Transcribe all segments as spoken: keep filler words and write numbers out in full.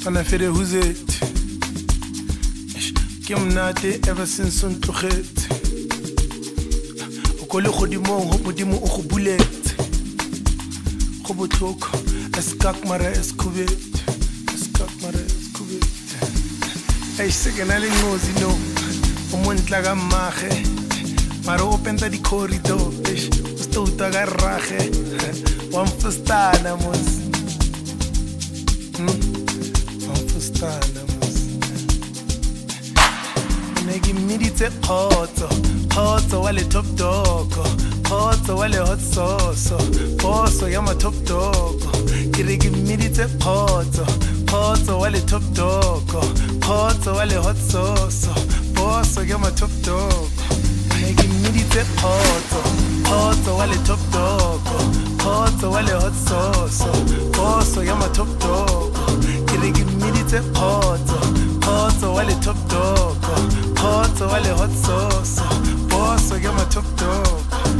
Fana fere who's it? Kim nate ever since on to hit. Okolo khodimo ho modimo o go bullet. Go botlhoko eskak mara eskubet. Eskak mara eskubet. Hey sekena le ngozi no. Umontla ka mage. Maro openta di corridor. Usto utaga rage. Wan fustana mos. Wan fustana mos. Negi midite khoto. Khoto wale top dog. Khoto wale hot sauce. Boso yama top dog. Kirigi midite khoto. Khoto wale top dog. Khoto wale hot sauce. Boso yama top dog. Negi midite khoto. Khoto wale top dog. Khoto wale hot sauce. Boso yama top dog. Kirigi midite khoto. Khoto wale top dog. Khoto wale hot sauce. Boso yama top dog.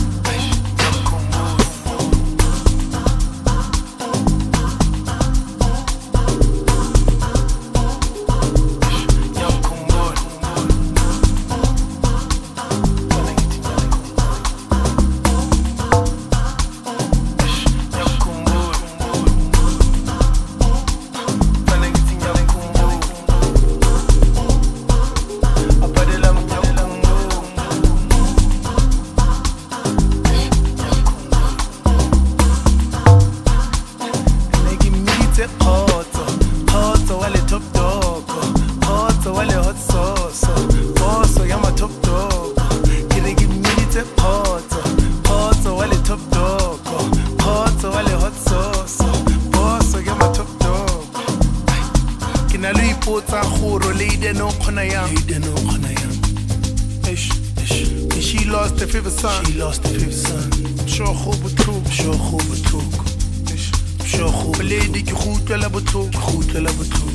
She lost the fifth son. She lost the fifth son. Sure hope it took. Sure hope it took. Sure hope. Lady, you hoot well about took. Hoot well about took.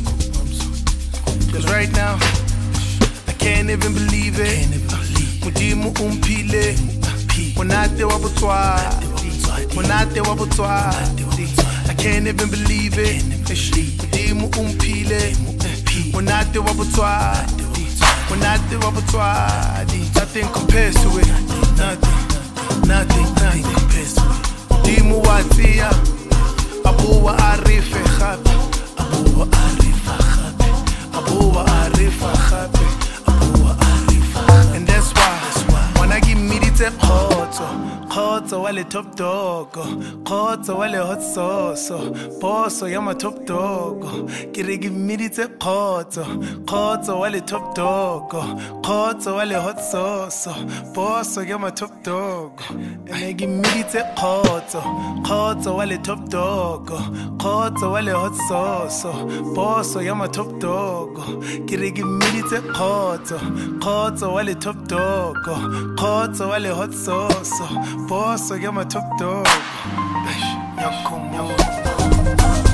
Cause right now, I can't even believe it. Mudimu umpile. Monate wabutwa. Monate wabutwa. I can't even believe it. Mudimu umpile. Monate wabutwa. Monate wabutwa. Nothing compares to it. Nothing, nothing, nothing compares to it. Mudimu watia. Abuwa arife khabe. Abuwa arifa khabe. Abuwa arifa khabe. Abuwa arifa khabe. And that's why, when I give me the khoto, khoto wale top dog, khoto wale hot sauce, boso yama top dog. Kiri give me the khoto, khoto wale top dog, khoto wale hot sauce, boso yama top dog. And I give me the khoto, khoto wale top dog, khoto wale hot sauce, boso yama top dog. Kiri give me the khoto, khoto wale top dog, khoto wale hot sauce, boso yama top dog. Yakumo.